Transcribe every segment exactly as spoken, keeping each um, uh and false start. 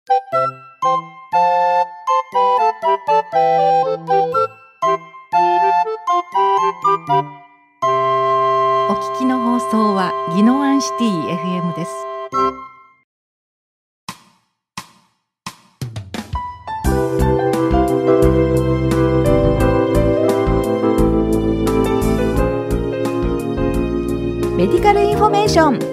お聞きの放送は宜野湾シティ エフエム です。メディカルインフォメーション。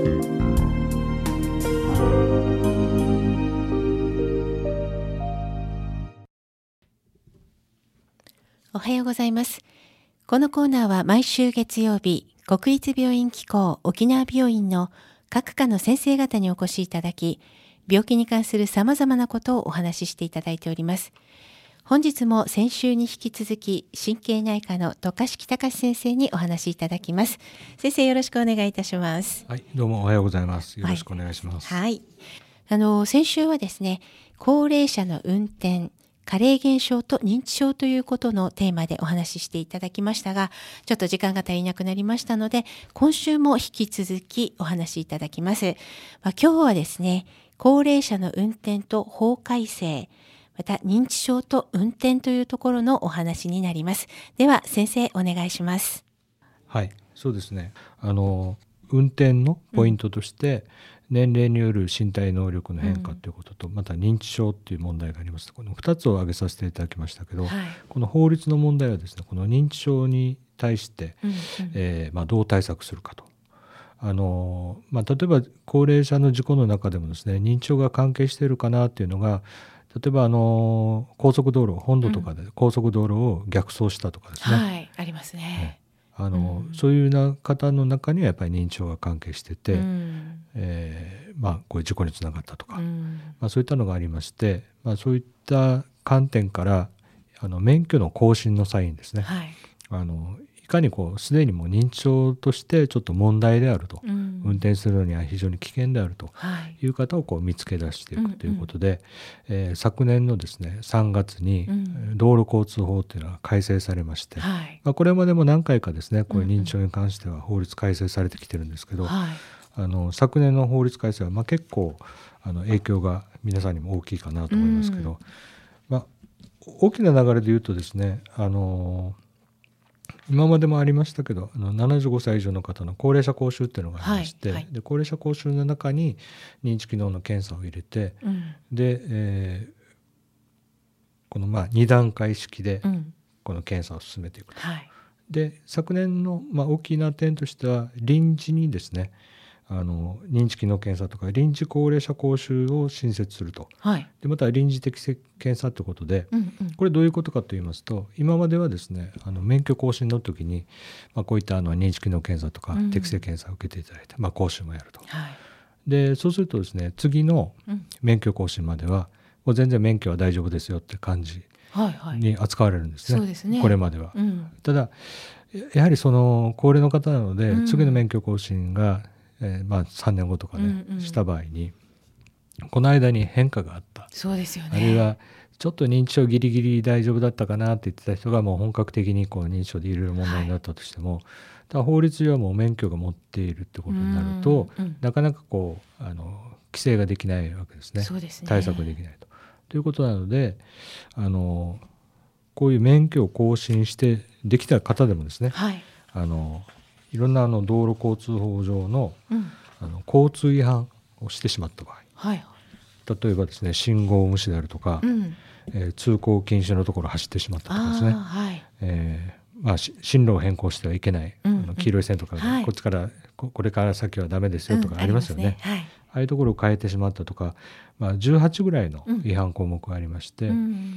おはようございます。このコーナーは毎週月曜日、国立病院機構沖縄病院の各科の先生方にお越しいただき、病気に関する様々なことをお話ししていただいております。本日も先週に引き続き神経内科の渡嘉敷隆先生にお話しいただきます。先生、よろしくお願いいたします。 はい、どうもおはようございます。よろしくお願いします。 はい、はい、あの先週はですね、高齢者の運転、加齢現象と認知症ということのテーマでお話ししていただきましたが、ちょっと時間が足りなくなりましたので、今週も引き続きお話しいただきます。まあ、今日はですね、高齢者の運転と法改正、また認知症と運転というところのお話になります。では先生、お願いします。 はい、そうですね。あの運転のポイントとして、うん、年齢による身体能力の変化ということと、うん、また認知症という問題があります。このふたつを挙げさせていただきましたけど、はい、この法律の問題はですね、この認知症に対して、うんうんえーまあ、どう対策するかと。あのまあ、例えば高齢者の事故の中でもですね、認知症が関係しているかなというのが、例えばあの高速道路、本土とかで高速道路を逆走したとかですね、 うんはい、ありますね。 ねあのうん、そういうような方の中にはやっぱり認知症が関係してて、うんえーまあ、こういう事故につながったとか、うんまあ、そういったのがありまして、まあ、そういった観点からあの免許の更新の際にですね、はい、あのいかにこうすでにもう認知症としてちょっと問題であると、うん、運転するのには非常に危険であるという方をこう見つけ出していくということで、うんうんえー、昨年のですねさんがつに道路交通法というのが改正されまして、うんまあ、これまでも何回かですねこういう認知症に関しては法律改正されてきてるんですけど、うんうん、あの昨年の法律改正はまあ結構あの影響が皆さんにも大きいかなと思いますけど、うんまあ、大きな流れで言うとですね、あの今までもありましたけど、あのななじゅうごさい以上の方の高齢者講習っていうのがありまして、はいはい、で高齢者講習の中に認知機能の検査を入れて、うん、で、えー、このまあに段階式でこの検査を進めていくと、うんはい、で昨年のまあ大きな点としては臨時にですね、あの認知機能検査とか臨時高齢者講習を新設すると、はい、でまた臨時適正検査ということで、うんうん、これどういうことかと言いますと、今まではですねあの免許更新の時に、まあ、こういったあの認知機能検査とか適正検査を受けていただいて、うんまあ、講習もやると、はい、でそうするとですね次の免許更新まではもう全然免許は大丈夫ですよって感じに扱われるんですね、はいはい、そうですねこれまでは、うん、ただやはりその高齢の方なので、うん、次の免許更新がえーまあ、さんねんごとかね、うんうん、した場合にこの間に変化があった、 そうですよね、 あるいはちょっと認知症ギリギリ大丈夫だったかなって言ってた人がもう本格的にこう認知症でいろいろ問題になったとしても、はい、だ法律上はもう免許が持っているってことになると、うんうん、なかなかこうあの規制ができないわけですね。そうですね、対策できないと。ということなのであのこういう免許を更新してできた方でもですね、はい、あのいろんなあの道路交通法上 の,、うん、あの交通違反をしてしまった場合、はい、例えばですね信号無視であるとか、うんえー、通行禁止のところを走ってしまったとかですね、はいえーまあ、進路を変更してはいけない、うんうん、あの黄色い線とか、はい、こっちからここれから先はダメですよとかありますよね、うんありますね、はい、ああいうところを変えてしまったとか、まあ、じゅうはちぐらいの違反項目がありまして、うん、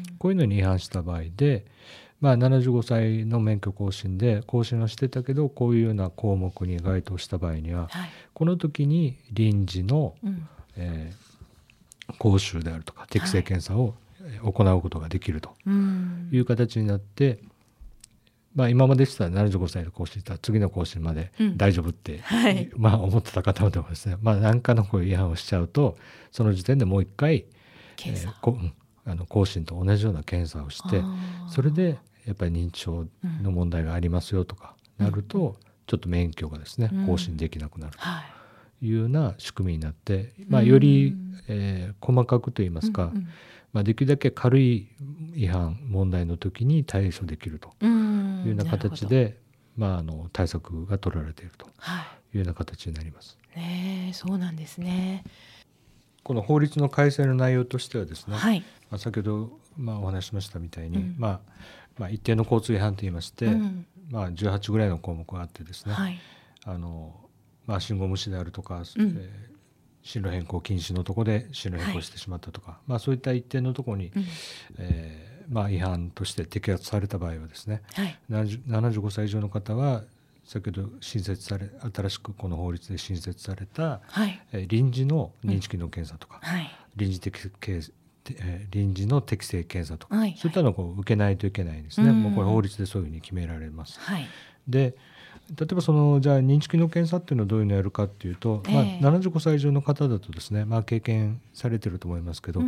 こういうのに違反した場合でまあ、ななじゅうごさいの免許更新で更新をしてたけどこういうような項目に該当した場合には、はい、この時に臨時の、うんえー、講習であるとか適正検査を行うことができるという形になって、はいまあ、今までしたらななじゅうごさいで更新したら次の更新まで大丈夫って、うんはいまあ、思ってた方でもですね、まあ、何かのこういう違反をしちゃうとその時点でもう一回検査、えーこあの更新と同じような検査をしてそれでやっぱり認知症の問題がありますよとかなると、うん、ちょっと免許がですね更新できなくなるというような仕組みになって、まあ、より、えー、細かくといいますか、うんうん、まあ、できるだけ軽い違反問題の時に対処できるというような形で、まあ、あの対策が取られているというような形になります。 はい、ね、そうなんですね。 この法律の改正の内容としてはですね、 はい、 まあ、先ほどまあお話ししましたみたいに、うん、まあまあ、一定の交通違反といいまして、うん、まあ、じゅうはちぐらいの項目があってですね、はい、あのまあ、信号無視であるとか、うん、えー、進路変更禁止のところで進路変更してしまったとか、はい、まあ、そういった一定のところに、うん、えーまあ、違反として摘発された場合はですね、はい、ななじゅうごさい以上の方は先ほど新設され新しくこの法律で新設された、はい、えー、臨時の認知機能検査とか、うん、はい、臨時的えー、臨時の適正検査とか、はいはい、そういったのをこう受けないといけないんですね、うん、もうこれ法律でそういうふうに決められます、はい、で例えばそのじゃあ認知機能検査っていうのをどういうのをやるかっていうと、えーまあ、ななじゅうごさい以上の方だとですね、まあ、経験されてると思いますけど、うん、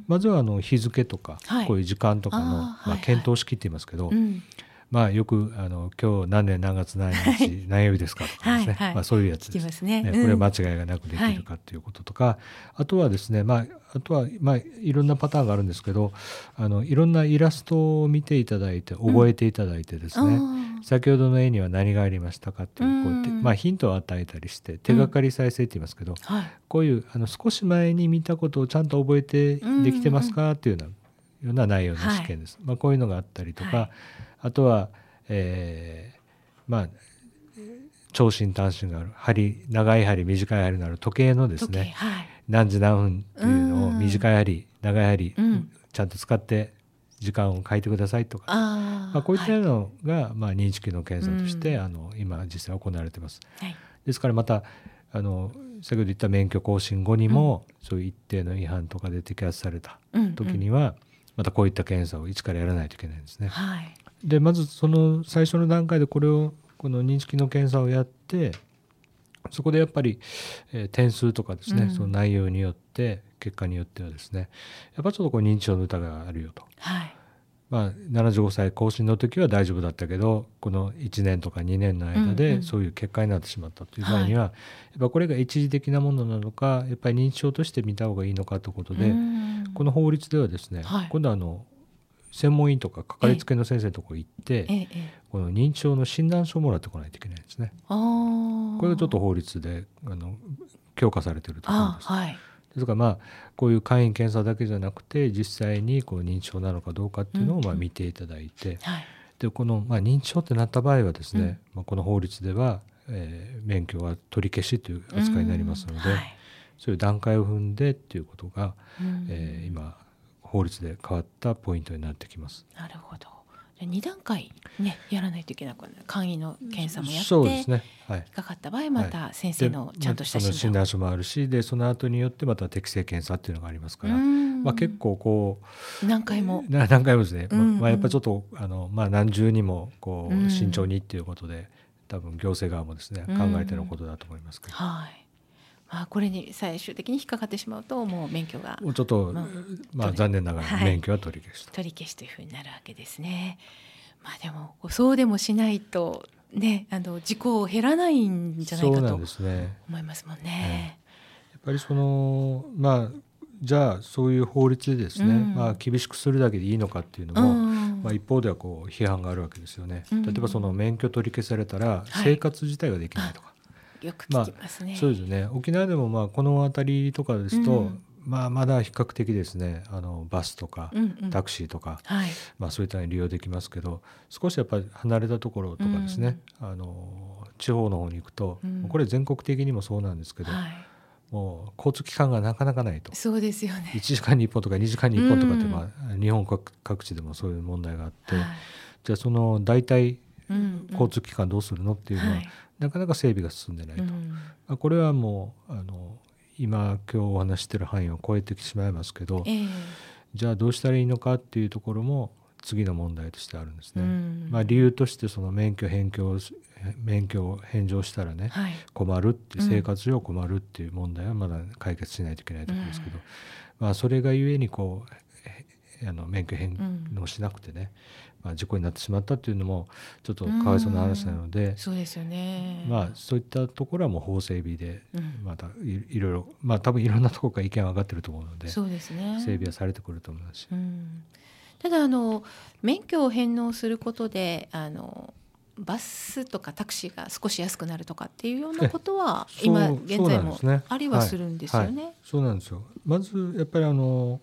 まずはあの日付とか、はい、こういう時間とかのまあ、検討式って言いますけど、はいはい、うん、まあ、よくあの今日何年何月何日何曜日ですかとかですね、はいはい、まあ、そういうやつです。聞きますね。ね、これは間違いがなくできるかということとか、はい、あとはですね、まあ、あとはまあいろんなパターンがあるんですけど、あのいろんなイラストを見ていただいて覚えていただいてですね、うん、先ほどの絵には何がありましたかっていう、こうやって、まあ、ヒントを与えたりして手がかり再生って言いますけど、うん、はい、こういうあの少し前に見たことをちゃんと覚えてできてますかっていうような、ような内容の試験です。はい、まあ、こういうのがあったりとか、はい、あとは、えー、まあ長針短針がある針、長い針短い針のある時計のですね、はい、何時何分っていうのを短い針長い針、うん、ちゃんと使って時間を書いてくださいとか、あ、まあ、こういったのが、はい、まあ、認知機能検査として、うん、あの今実際行われています、はい、ですからまたあの先ほど言った免許更新後にも、うん、そういう一定の違反とかで摘発された時には、うんうん、またこういった検査を一からやらないといけないんですね、はい、でまずその最初の段階でこれをこの認知機能検査をやって、そこでやっぱり、えー、点数とかですね、うん、その内容によって結果によってはですね、やっぱちょっとこう認知症の疑いがあるよと、はい、まあ、ななじゅうごさい更新の時は大丈夫だったけどこのいちねんとかにねんの間でそういう結果になってしまったという場合には、うんうん、やっぱこれが一時的なものなのかやっぱり認知症として見た方がいいのかということで、うん、この法律ではですね、はい、今度はあの専門医とかかかりつけの先生のところに行って、えええ、この認知症の診断書をもらってこないといけないんですね。あ、これがちょっと法律であの強化されているところです。はい、ですからまあこういう簡易検査だけじゃなくて実際にこう認知症なのかどうかっていうのをまあ見ていただいて、うんうん、はい、でこのまあ認知症ってなった場合はですね、うん、まあ、この法律では、えー、免許は取り消しという扱いになりますので、うん、はい、そういう段階を踏んでっていうことが、うん、えー、今法律で変わったポイントになってきます。 なるほど。に段階、ね、やらないといけなくなる。簡易の検査もやって、 そうですね、はい、 引っかかった場合また先生のちゃんとした診断、 その診断書もあるし、でその後によってまた適正検査っていうのがありますから、まあ、結構こう何回も何回もですね、うんうん、まあ、やっぱりちょっとあの、まあ、何重にもこう慎重にっていうことで、多分行政側もですね考えてのことだと思いますけど、 はい、まあ、これに最終的に引っかかってしまうともう免許がもうちょっと、まあまあ、残念ながら免許は取り消しと、 はい、取り消しというふうになるわけですね。まあ、でもそうでもしないと、ね、あの事故減らないんじゃないかと思いますもんね。 ね、やっぱりその、まあ、じゃあそういう法律でですね、うん、まあ、厳しくするだけでいいのかっていうのも、うん、まあ、一方ではこう批判があるわけですよね、うん、例えばその免許取り消されたら生活自体ができないとか、はい、 よく聞きますね。 まあ、そうですね。沖縄でもまあこの辺りとかですと、うん、まあ、まだ比較的ですね、あのバスとかタクシーとか、うんうん、はい、まあ、そういったのに利用できますけど、少しやっぱり離れたところとかですね、うん、あの地方の方に行くと、うん、これ全国的にもそうなんですけど、はい、もう交通機関がなかなかないと。 そうですよね。 いちじかんにいっぽんとかにじかんにいっぽんとかって、まあ、日本各地でもそういう問題があって、はい、じゃあその大体交通機関どうするのっていうのは、はい、なかなか整備が進んでないと、うん、これはもうあの今今日お話している範囲を超えてしまいますけど、えー、じゃあどうしたらいいのかっていうところも次の問題としてあるんですね、うん、まあ、理由としてその免許返却免許を返上したらね、はい、困るって生活上困るっていう問題はまだ解決しないといけないところですけど、うん、まあ、それがゆえにこう、 あの免許返納しなくてね、うんまあ、事故になってしまったというのもちょっとかわいそうな話なので、 そうですよね、 まあ、そういったところはもう法整備でまた い, いろいろ、まあ、多分いろんなところから意見は上がってると思うので、 そうですね、 整備はされてくると思いますし、 うん、ただあの免許を返納することであのバスとかタクシーが少し安くなるとかっていうようなことは今現在もありはするんですよね。 そうなんですよ。まずやっぱりあの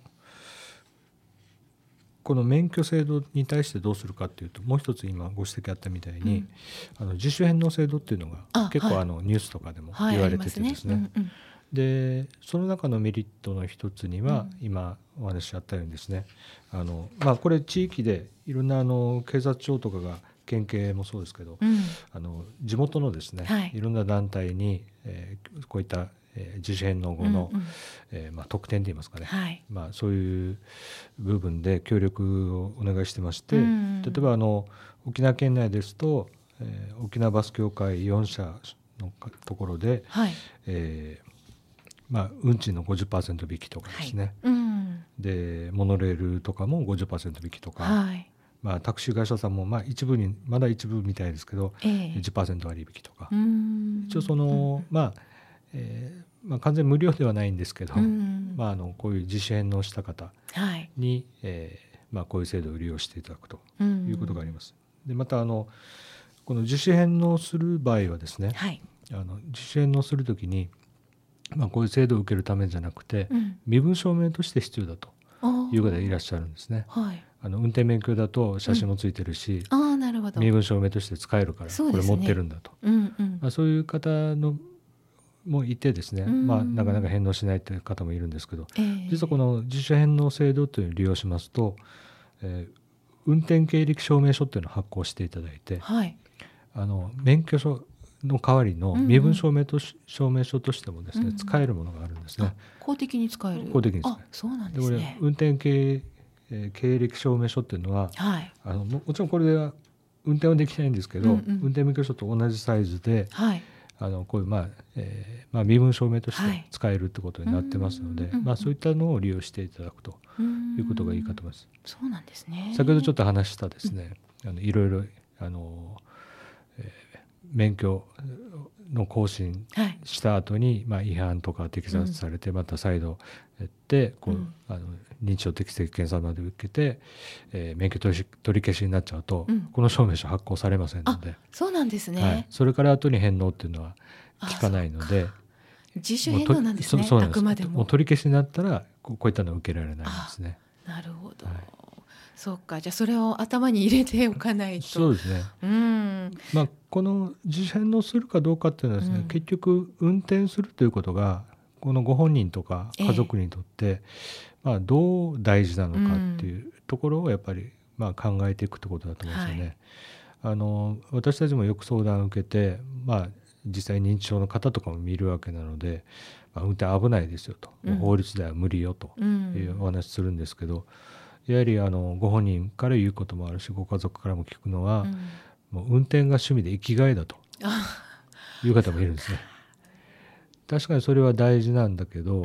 この免許制度に対してどうするかっていうと、もう一つ今ご指摘あったみたいに、うん、あの自主返納制度っていうのが結構あのニュースとかでも言われててですね、でその中のメリットの一つには、うん、今お話あったようにですね、あの、まあ、これ地域でいろんなあの警察庁とかが県警もそうですけど、うん、あの地元のですね、はい、いろんな団体に、えー、こういった、えー、自主返納後の、うんうんえーまあ、特典といいますかね、はいまあ、そういう部分で協力をお願いしてまして、うん、例えばあの沖縄県内ですと、えー、沖縄バス協会よん社のところで、はいえーまあ、運賃の ごじゅっパーセント 引きとかですね、はいうん、でモノレールとかも ごじゅっパーセント 引きとか、はいまあ、タクシー会社さんもまあ一部にまだ一部みたいですけど、えー、じゅっパーセント 割引とか一応その、うんまあえーまあ、完全無料ではないんですけど、まあ、あのこういう自主返納した方に、はいえーまあ、こういう制度を利用していただくということがあります。でまたあのこの自主返納する場合はですね、はい、あの自主返納するときに、まあ、こういう制度を受けるためじゃなくて、うん、身分証明として必要だという方がいらっしゃるんですね。はい、あの運転免許だと写真もついてるし、うん、あなるほど身分証明として使えるからこれ持ってるんだと、そうですね、うんうんまあ、そういう方のもいてですね、まあ、なかなか返納しないという方もいるんですけど、えー、実はこの自主返納制度というのを利用しますと、えー、運転経歴証明書というのを発行していただいて、はい、あの免許証の代わりの身分証明と、うんうん、証明書としてもですね、うんうん、使えるものがあるんですね。 公的に使える。 公的に使える。 あ、そうなんですね。 でこれ運転経、えー、経歴証明書っていうのは、はい、あの も, もちろんこれでは運転はできないんですけど、うんうん、運転免許証と同じサイズで、はい、あのこういう、まあえーまあ、身分証明として使えるってことになってますので、はいまあ、そういったのを利用していただくということがいいかと思います。 そうなんですね。 先ほどちょっと話したですね、うん、あのいろいろあの、えー、免許の更新した後に、はいまあ、違反とか摘発されて、また再度やってこう、うん、あの認知症適正検査まで受けて、えー、免許取り、取り消しになっちゃうと、うん、この証明書発行されませんので。 あ、そうなんですね、 はい、それから後に返納っていうのは効かないので、 自主返納なんですね。あくまでももう取り消しになったらこう、こういったのは受けられないんですね。 なるほど、はい、そうか。じゃあそれを頭に入れておかないと。 そうですね、うんまあ、この自主返納するかどうかっていうのはですね、うん、結局運転するということがこのご本人とか家族にとって、ええまあ、どう大事なのかっていうところをやっぱりまあ考えていくってことだと思うんですよね。はい、あの私たちもよく相談を受けて、まあ、実際認知症の方とかも見るわけなので、まあ、運転危ないですよと、うん、法律では無理よというお話するんですけど、やはりあのご本人から言うこともあるしご家族からも聞くのは、うん、もう運転が趣味で生きがいだという方もいるんですね。確かにそれは大事なんだけど、うん、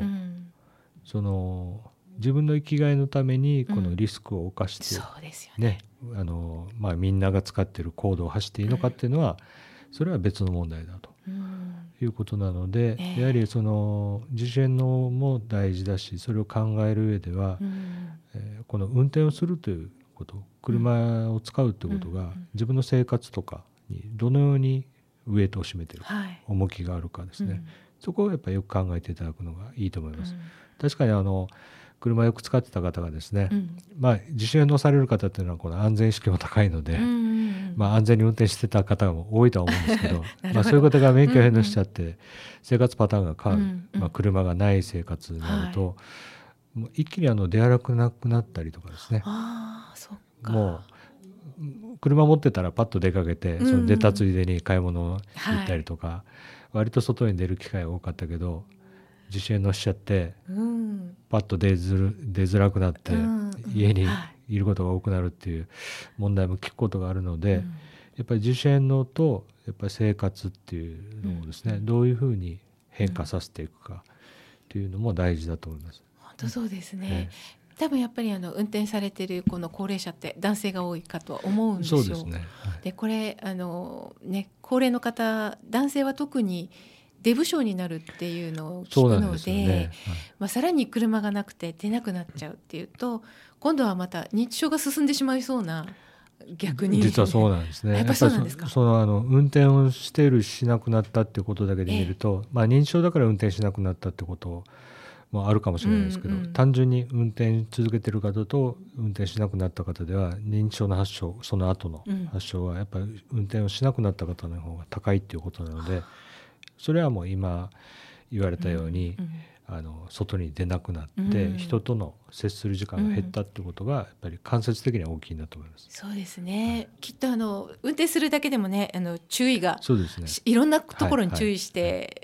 その自分の生きがいのためにこのリスクを冒して、うんそうですよね、あのまあ、みんなが使っているコードを走っていいのかっていうのは、うん、それは別の問題だと、うん、いうことなので、えー、やはりその自主返納も大事だし、それを考える上では、うんえー、この運転をするということ、車を使うということが自分の生活とかにどのようにウエイトを占めているか、はい、重きがあるかですね、うん、そこをやっぱりよく考えていただくのがいいと思います。うん、確かにあの車よく使ってた方がですね、うんまあ、自主返納される方っていうのはこの安全意識も高いので、うんうんまあ、安全に運転してた方も多いとは思うんですけどまあそういう方が免許返納しちゃって生活パターンが変わる、うんうんまあ、車がない生活になると、はい、もう一気にあの出歩くなくなったりとかですね。 あそっか。 もう車持ってたらパッと出かけて、うんうん、その出たついでに買い物行ったりとか、はい、割と外に出る機会が多かったけど自主返納しちゃって、うん、パッと出づる、出づらくなって、うん、家にいることが多くなるっていう問題も聞くことがあるので、うん、やっぱり自主返納とやっぱり生活っていうのをですね、うん、どういうふうに変化させていくかっていうのも大事だと思います。 本当そうですね。 多分やっぱりあの運転されているこの高齢者って男性が多いかとは思うんですよ。 そうですね、はい、 でこれあの、ね、高齢の方男性は特に出不精になるっていうのを聞くの で, で、ねはい、まあ、さらに車がなくて出なくなっちゃうっていうと今度はまた認知症が進んでしまいそうな、逆に実はそうなんですね。 やっぱりそうなんですか。 やっぱり そ, そのあの運転をしているしなくなったっていうことだけで見ると、ええまあ、認知症だから運転しなくなったってこともあるかもしれないですけど、うんうん、単純に運転続けてる方と運転しなくなった方では認知症の発症その後の発症はやっぱり運転をしなくなった方の方が高いっていうことなので、それはもう今言われたように、うんうん、あの外に出なくなって、うん、人との接する時間が減ったってことがやっぱり間接的には大きいんだと思います。 そうですね、はい、きっとあの運転するだけでもねあの注意がそうですね、 いろんなところに注意して、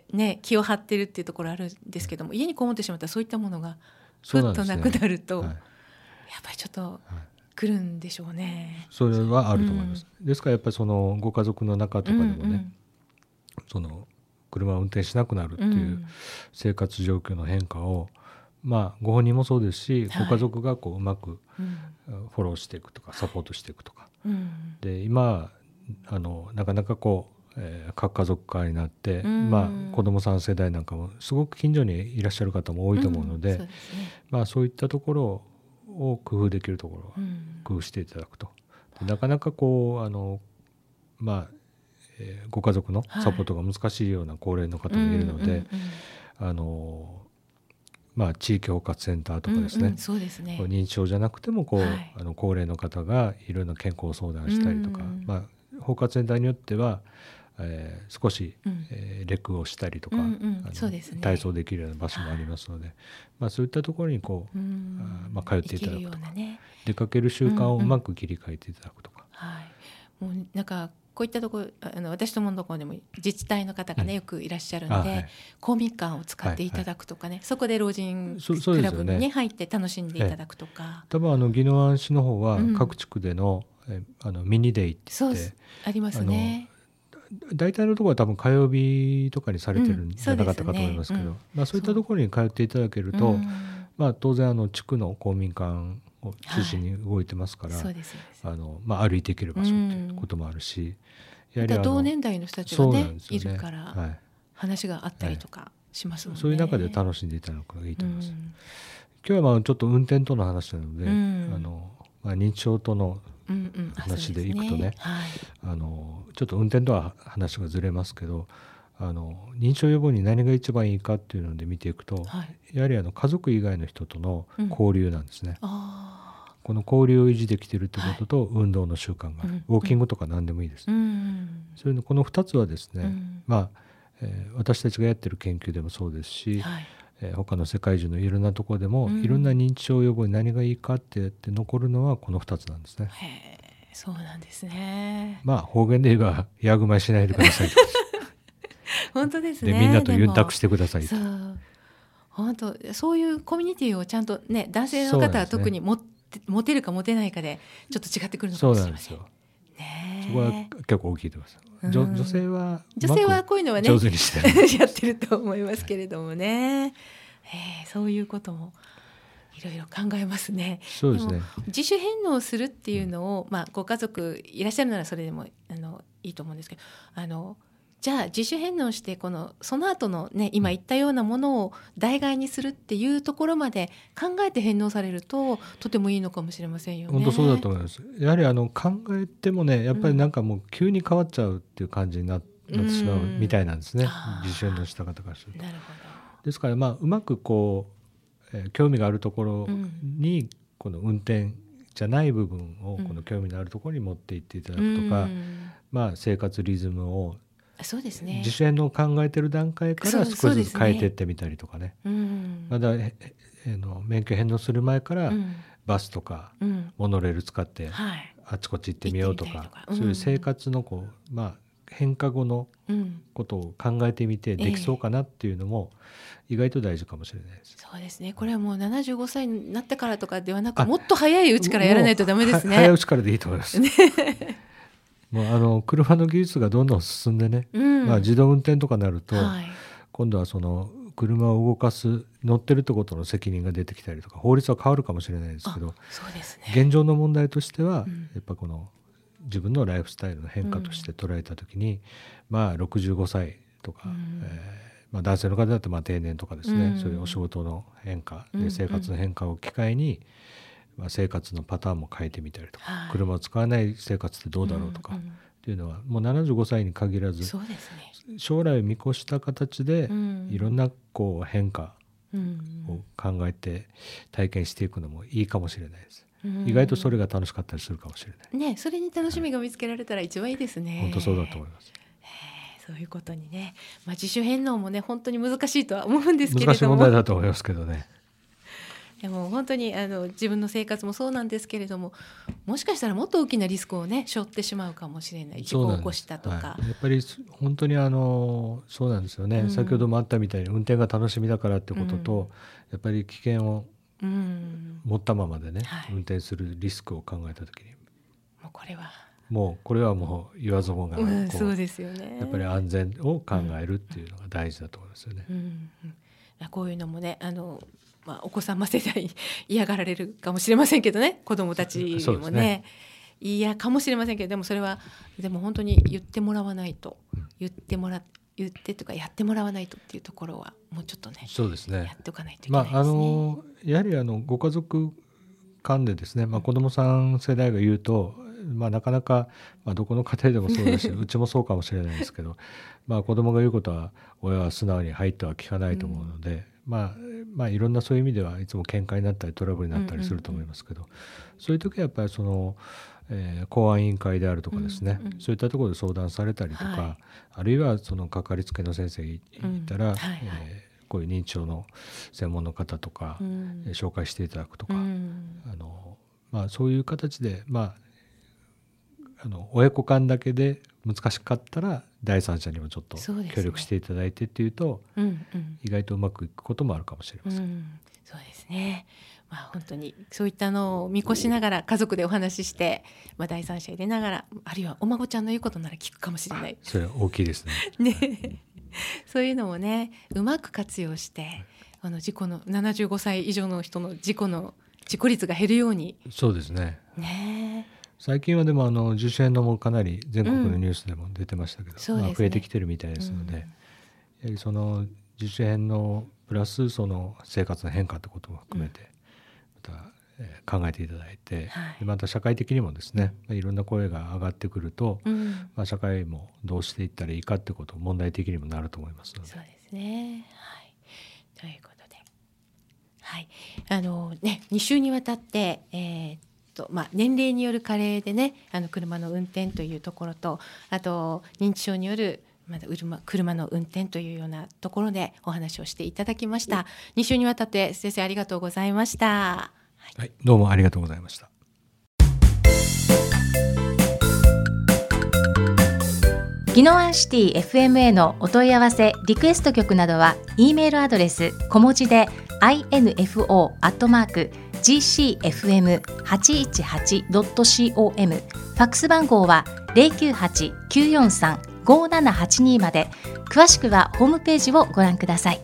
はいはいね、気を張ってるっていうところあるんですけども、家にこもってしまったらそういったものがふっとなくなると、ねはい、やっぱりちょっと来るんでしょうね。 それはあると思います、うん、ですからやっぱりそのご家族の中とかでもね、うんうん、その車を運転しなくなるっていう生活状況の変化を、まあ、ご本人もそうですし、はい、ご家族がこううまくフォローしていくとかサポートしていくとか、はい、で今あのなかなかこう、えー、核家族化になって、まあ、子どもさん世代なんかもすごく近所にいらっしゃる方も多いと思うので、うん そうですね、まあ、そういったところを工夫できるところは工夫していただくと。でなかなかこうあのまあえー、ご家族のサポートが難しいような高齢の方もいるので、はいうんうんうん、あのまあ、地域包括センターとかですね、うんうん、そうですね、認知症じゃなくてもこう、はい、あの高齢の方がいろんな健康相談したりとか、うんうんまあ、包括センターによっては、えー、少し、うんえー、レクをしたりとか、うんうんあのそうですね、体操できるような場所もありますので、はいまあ、そういったところにこう、うんあまあ、通っていただくとか、ね、出かける習慣をうまく切り替えていただくとか、 うんうんはい、もうなんかこういったところあの私どものところでも自治体の方がね、うん、よくいらっしゃるので、はい、公民館を使っていただくとかね、はいはい、そこで老人クラブに入って楽しんでいただくとか、 多分あの宜野湾市の方は各地区での、うん、えあのミニデイって言ってありますね。 大体のところは多分火曜日とかにされてるんじゃなかったかと思いますけど、うん そうですねうんまあ、そういったところに通っていただけると、うんまあ、当然あの地区の公民館を中心に動いてますから、はいあのまあ、歩いていける場所っていうこともあるし、 うん、やはり同年代の人たちが、ねね、いるから話があったりとかしますもんね、はい、 そういう中で楽しんでいただくのがいいと思います、うん、今日はまあちょっと運転との話なので、うん、あのまあ、認知症との話でいくとね、うんうんねはい、あのちょっと運転とは話がずれますけど、あの認知症予防に何が一番いいかっていうので見ていくと、はい、やはりあの家族以外の人との交流なんですね、うん、あこの交流を維持できているということと、はい、運動の習慣がある、うん、ウォーキングとか何でもいいです、うん、そういうのこのふたつはですね、うんまあえー、私たちがやってる研究でもそうですし、はいえー、他の世界中のいろんなところでも、うん、いろんな認知症予防に何がいいかってやって残るのはこのふたつなんですね。 へー、そうなんですね。 まあ方言で言えばヤグマイしないでくださいと本当ですね。 でみんなとユンタクしてくださいと。 そう本当そういうコミュニティをちゃんとね、男性の方は特に持って、持てるか持てないかでちょっと違ってくるのかもしれません。そうなんですよ、ね、そこは結構大きいと思います、うん、女, 女性は女性はこういうのはね上手にしてやってると思いますけれどもね、はいえー、そういうこともいろいろ考えますね。 そうですね。 でも自主返納するっていうのを、まあ、ご家族いらっしゃるならそれでもあのいいと思うんですけど、あのじゃあ自主返納してこのその後のね今言ったようなものを代替にするっていうところまで考えて返納されるととてもいいのかもしれませんよね。 本当そうだと思います。やはりあの考えてもねやっぱりなんかもう急に変わっちゃうっていう感じになってしまうみたいなんですね、うん、自主返納した方からすると。なるほど。ですからまあうまくこう、えー、興味があるところに、うん、この運転じゃない部分をこの興味のあるところに持っていっていただくとか、うん、まあ生活リズムをそうですね、 自主返納を考えている段階から少しずつ変えていってみたりとかね、うん、まだええの免許返納する前からバスとかモノレール使ってあちこち行ってみようとか、うん、そういう生活のこう、まあ、変化後のことを考えてみてできそうかなっていうのも意外と大事かもしれないです、 えー、そうですね。これはもうななじゅうごさいになってからとかではなくもっと早いうちからやらないとダメですね。 早いうちからでいいと思います、ねもうあの車の技術がどんどん進んでね、うんまあ、自動運転とかになると、はい、今度はその車を動かす乗ってるってことの責任が出てきたりとか、法律は変わるかもしれないですけど、 そうですね、 現状の問題としては、 うん、 やっぱこの自分のライフスタイルの変化として捉えた時に、うん、まあろくじゅうごさいとか、うんえーまあ、男性の方だとまあ定年とかですね、うん、そういうお仕事の変化で生活の変化を機会に、まあ、生活のパターンも変えてみたりとか、はい、車を使わない生活ってどうだろうとか、うんうん、っていうのはもうななじゅうごさいに限らず、 そうですね、 将来を見越した形でいろんなこう変化を考えて体験していくのもいいかもしれないです。意外とそれが楽しかったりするかもしれない、 ね、それに楽しみが見つけられたら一番いいですね、 はい、本当そうだと思います。 そういうことにね、まあ、自主返納もね本当に難しいとは思うんですけれども、 難しい問題だと思いますけどね。 でも本当にあの自分の生活もそうなんですけれども、もしかしたらもっと大きなリスクをね背負ってしまうかもしれない、事故を起こしたとか、 はい、やっぱり本当にあのそうなんですよね、うん、先ほどもあったみたいに運転が楽しみだからってことと、うん、やっぱり危険を持ったままでね、はい、運転するリスクを考えたときに、 もうこれはもうこれはもう言わずもがな、うん、 そうですよね、 やっぱり安全を考えるっていうのが大事だと思いますよね、 うんうんうん、こういうのもね、あの、まあ、お子様世代嫌がられるかもしれませんけどね、子どもたちも ね, ね嫌かもしれませんけど、でもそれはでも本当に言ってもらわないと、うん、言ってもら言ってとかやってもらわないとっていうところはもうちょっとね、 そうですね、 やっておかないといけないですね。 まあ、あのやはりあのご家族間でですね、まあ、子どもさん世代が言うと、まあ、なかなか、まあ、どこの家庭でもそうだしうちもそうかもしれないですけどまあ子どもが言うことは親は素直に入っては聞かないと思うので、うんまあ、まあいろんなそういう意味ではいつも喧嘩になったりトラブルになったりすると思いますけど、うんうんうん、そういう時はやっぱりその、えー、公安委員会であるとかですね、うんうん、そういったところで相談されたりとか、はい、あるいはそのかかりつけの先生がいたら、うんはいはいえーこういう認知症の専門の方とか、うん、紹介していただくとか、うん、あのまあ、そういう形で、まあ、あの親子間だけで難しかったら第三者にもちょっと協力していただいてっていうと、う、ねうんうん、意外とうまくいくこともあるかもしれません、うん、 そうですね、まあ、本当にそういったのを見越しながら家族でお話しして、まあ、第三者入れながら、あるいはお孫ちゃんの言うことなら聞くかもしれない、 それは大きいですねね、はい、そういうのもねうまく活用して、あの事故のななじゅうごさい以上の人の事故の事故率が減るように。 そうですね。 ね、 最近はでもあの自主返納もかなり全国のニュースでも出てましたけど、うんまあ、増えてきてるみたいですので、うん、やはりその自主返納プラスその生活の変化ってことも含めてまた、えー、考えていただいて、はい、また社会的にもですね、まあ、いろんな声が上がってくると、うんまあ、社会もどうしていったらいいかってこと問題的にもなると思いますので。 そうですね、はい、ということで、はい、あのねに週にわたって、えーまあ、年齢による加齢でね、あの車の運転というところと、あと認知症によるまだ車の運転というようなところでお話をしていただきました。に週にわたって先生ありがとうございました。はい、 はい、どうもありがとうございました。 ギノワンシティ エフエム へのお問い合わせリクエスト曲などは E メールアドレス小文字で アイエヌエフオー アットマーク ジーシーエフエムはちいちはち ドット コム ファックス番号は ゼロきゅうはち きゅうよんさん ごーななはちに まで。詳しくはホームページをご覧ください。